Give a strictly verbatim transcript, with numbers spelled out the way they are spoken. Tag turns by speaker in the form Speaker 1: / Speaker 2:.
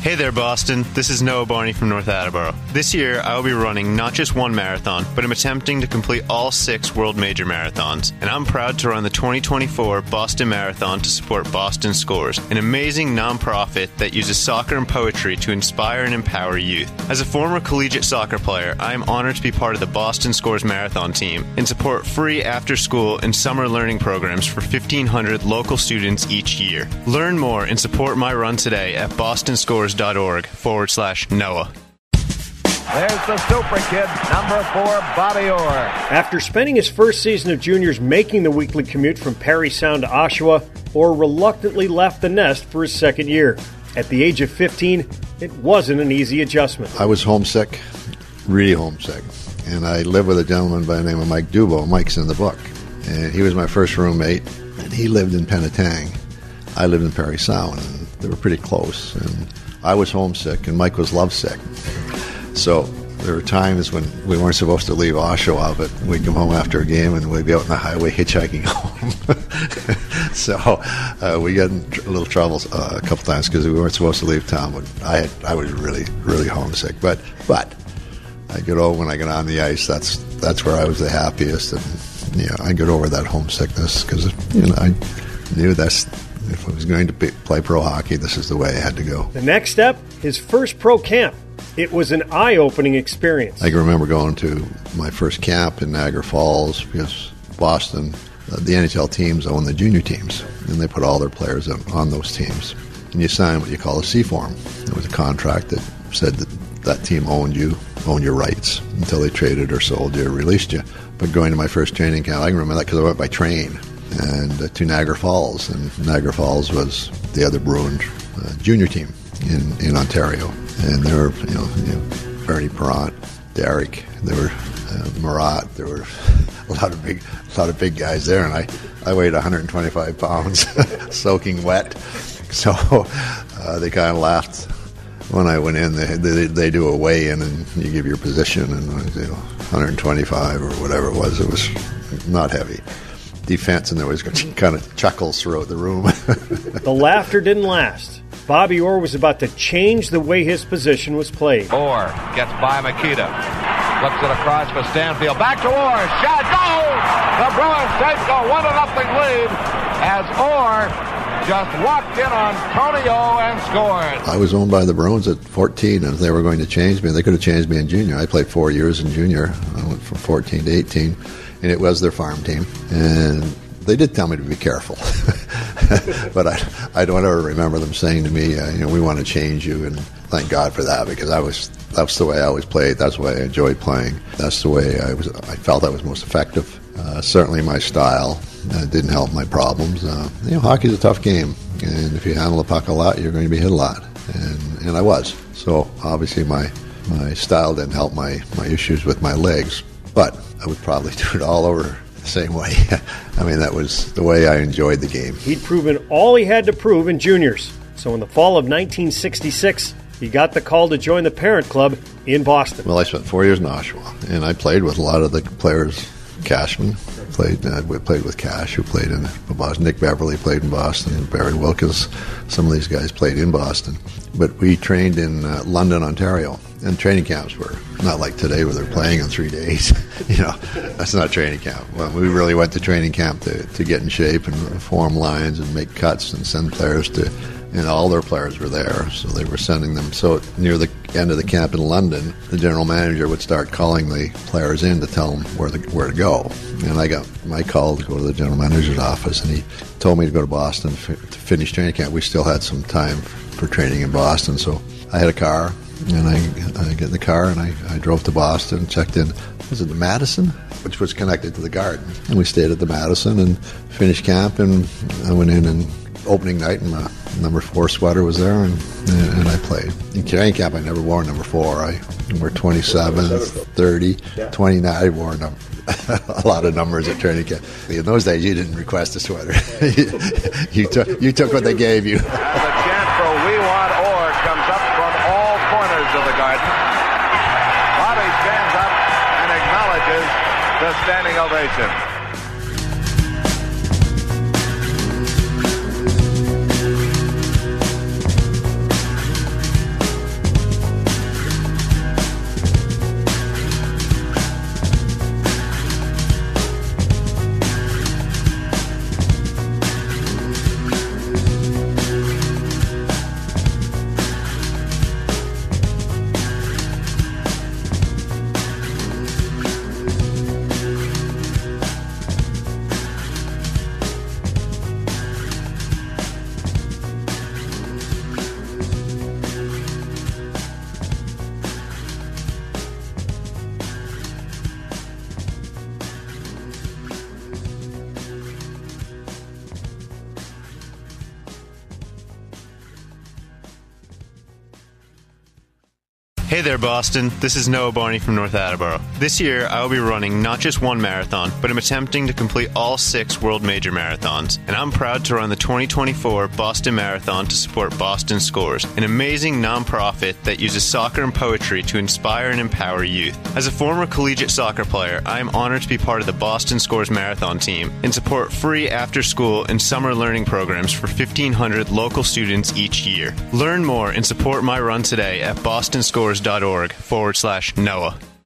Speaker 1: Hey there, Boston. This is Noah Barney from North Attleboro. This year, I will be running not just one marathon, but I'm attempting to complete all six World Major Marathons. And I'm proud to run the twenty twenty-four Boston Marathon to support Boston Scores, an amazing nonprofit that uses soccer and poetry to inspire and empower youth. As a former collegiate soccer player, I am honored to be part of the Boston Scores Marathon team and support free after-school and summer learning programs for fifteen hundred local students each year. Learn more and support my run today at bostonscores.org forward slash Noah.
Speaker 2: There's the super kid, number four, Bobby Orr.
Speaker 3: After spending his first season of juniors making the weekly commute from Parry Sound to Oshawa, Orr reluctantly left the nest for his second year. At the age of fifteen, it wasn't an easy adjustment.
Speaker 4: I was homesick, really homesick, and I lived with a gentleman by the name of Mike Dubo. Mike's in the book, and he was my first roommate, and he lived in Penetang. I lived in Parry Sound, and they were pretty close, and I was homesick, and Mike was lovesick. So there were times when we weren't supposed to leave Oshawa, but we'd come home after a game, and we'd be out on the highway hitchhiking home. so uh, we got in a little trouble uh, a couple times because we weren't supposed to leave town. But I had, I was really, really homesick. But but I get over when I got on the ice. That's that's where I was the happiest, and you know, I got over that homesickness because you know I knew that's. If I was going to be, play pro hockey, this is the way I had to go.
Speaker 3: The next step, his first pro camp. It was an eye-opening experience.
Speaker 4: I can remember going to my first camp in Niagara Falls because Boston, uh, the N H L teams own the junior teams, and they put all their players on, on those teams. And you sign what you call a C-form. It was a contract that said that that team owned you, owned your rights until they traded or sold you or released you. But going to my first training camp, I can remember that because I went by train. And uh, to Niagara Falls, and Niagara Falls was the other Bruin uh, junior team in, in Ontario, and there were you know, you know Bernie Perrant, Derek, there were uh, Marat, there were a lot of big, a lot of big guys there, and I, I weighed one hundred twenty-five pounds, soaking wet, so uh, they kind of laughed when I went in. They, they they do a weigh-in and you give your position, and you know, one hundred twenty-five or whatever it was. It was not heavy. Defense, and there was kind of chuckles throughout the room.
Speaker 3: The laughter didn't last. Bobby Orr was about to change the way his position was played.
Speaker 2: Orr gets by Makita. Flips it across for Stanfield. Back to Orr. Shot. Goal! The Bruins take a one to nothing lead as Orr just walked in on Tonio and scored.
Speaker 4: I was owned by the Bruins at fourteen, and if they were going to change me, they could have changed me in junior. I played four years in junior. I went from fourteen to eighteen. And it was their farm team. And they did tell me to be careful. But I I don't ever remember them saying to me, uh, you know, we want to change you. And thank God for that, because I was that's the way I always played. That's the way I enjoyed playing. That's the way I was. I felt I was most effective. Uh, certainly my style uh, didn't help my problems. Uh, you know, hockey's a tough game. And if you handle the puck a lot, you're going to be hit a lot. And and I was. So obviously my, my style didn't help my, my issues with my legs. But I would probably do it all over the same way. I mean, that was the way I enjoyed the game.
Speaker 3: He'd proven all he had to prove in juniors. So in the fall of nineteen sixty-six, he got the call to join the parent club in Boston.
Speaker 4: Well, I spent four years in Oshawa, and I played with a lot of the players. Cashman played uh, we played with Cash, who played in Boston. Nick Beverly played in Boston. Barry Wilkins. Some of these guys played in Boston. But we trained in uh, London, Ontario. And training camps were not like today where they're playing in three days. You know, that's not training camp. Well, we really went to training camp to, to get in shape and form lines and make cuts and send players to, and all their players were there. So they were sending them. So near the end of the camp in London, the general manager would start calling the players in to tell them where, the, where to go. And I got my call to go to the general manager's office, and he told me to go to Boston to finish training camp. We still had some time for training in Boston. So I had a car. And I, I get in the car, and I, I drove to Boston, checked in, was it the Madison? Which was connected to the Garden. And we stayed at the Madison and finished camp, and I went in, and opening night, and my number four sweater was there, and, and I played. In training camp, I never wore number four. I wore twenty-seven, thirty, twenty-nine. I wore number, a lot of numbers at training camp. In those days, you didn't request a sweater. you, you, took, you took what they gave you.
Speaker 2: Now the chant for We Want Orr comes up from all corners of the Garden. Bobby stands up and acknowledges the standing ovation.
Speaker 1: Hey there, Boston. This is Noah Barney from North Attleboro. This year, I will be running not just one marathon, but I'm attempting to complete all six World Major Marathons. And I'm proud to run the twenty twenty-four Boston Marathon to support Boston Scores, an amazing nonprofit that uses soccer and poetry to inspire and empower youth. As a former collegiate soccer player, I am honored to be part of the Boston Scores Marathon team and support free after-school and summer learning programs for fifteen hundred local students each year. Learn more and support my run today at bostonscores.org forward slash Noah.